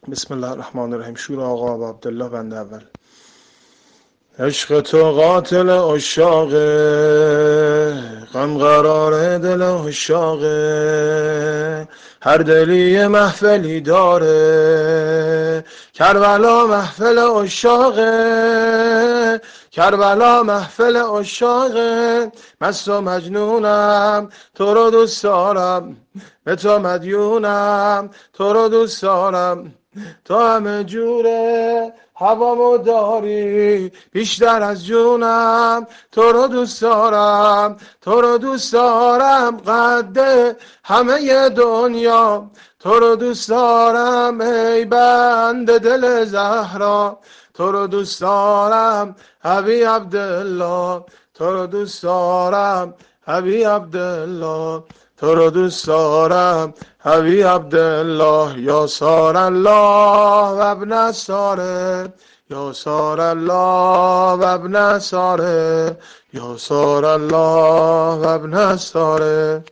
بسم الله الرحمن الرحیم. شور آقا و عبدالله بنده اول. عشق تو قاتل عشاقه، غم قرار دل عشاقه، هر دلی یه محفلی داره، کربلا محفل عشاقه، کربلا محفل عشاقه. مست و مجنونم تو رو دوست دارم، به تو مدیونم تو رو دوست دارم، تو همه جوره هوامو داری بیشتر از جونم، تو رو دوست دارم تو رو دوست دارم، قد همه دنیا تو رو دوست دارم، ای بنده دل زهرا تو رو دوست دارم، حبی عبدالله تو رو دوست دارم، حبی عبدالله تو رو دوست دارم، حبی عبدالله. یا سار الله و ابن ساره، یا سار الله و ابن ساره، یا سار الله و ابن ساره.